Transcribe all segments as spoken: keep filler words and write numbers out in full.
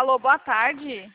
Alô, boa tarde.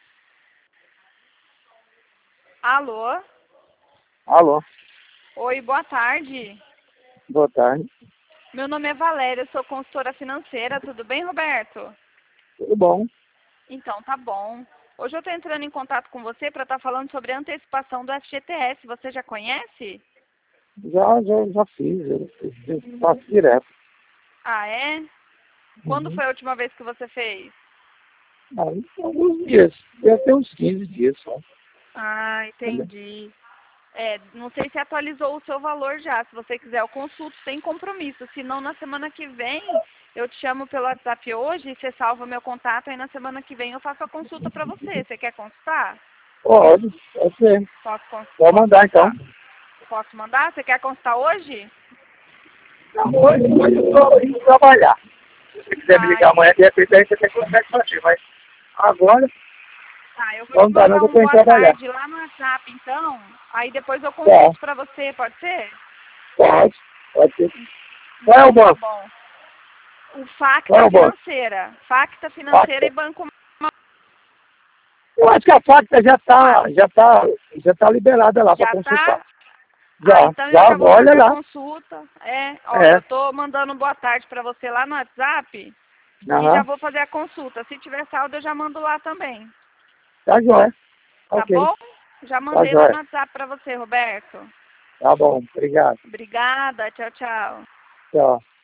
Alô? Alô, Oi, boa tarde. boa tarde. Meu nome é Valéria, eu sou consultora financeira. Tudo bem, Roberto? Tudo bom? Então, tá bom. Hoje eu estou entrando em contato com você para estar falando sobre a antecipação do F G T S. Você já conhece? Já, já, já fiz, eu, eu faço direto. Ah, é? Quando Uhum. foi a última vez que você fez? Ah, alguns dias, deve ter uns quinze dias só. Ah, Entendeu? entendi. É, não sei se atualizou o seu valor já. Se você quiser, eu consulto sem compromisso. Se não, na semana que vem, eu te chamo pelo WhatsApp hoje, você salva meu contato, aí na semana que vem eu faço a consulta para você. Você quer consultar? Pode, pode ser. Posso, cons- Pode posso mandar então. consultar? Posso mandar? Você quer consultar hoje? Não, hoje, hoje eu estou indo trabalhar. Se você quiser me Ah, ligar amanhã, de repente aí você até consegue fazer, mas agora tá, eu vou te não dá nada, mandar eu um estou indo boa trabalhar. tarde lá no WhatsApp, então. Aí depois eu Tá, consulto para você, pode ser? pode, pode ser. Qual é o Então tá banco? bom. O Qual Facta é o banco? Financeira. Facta Financeira Facta. e Banco. Eu acho que a Facta já está já tá, já tá liberada lá para Já consultar. tá? Ah, Já, então eu já, já vou olha fazer a lá. consulta. É, ó, É, eu tô mandando boa tarde para você lá no WhatsApp e já aham, vou fazer a consulta. Se tiver saldo, eu já mando lá também. tá jóia. Tá Ok, bom? Já tá mandei lá no jóia. WhatsApp para você, Roberto. Tá bom, obrigado. Obrigada. Tchau, tchau. Tchau.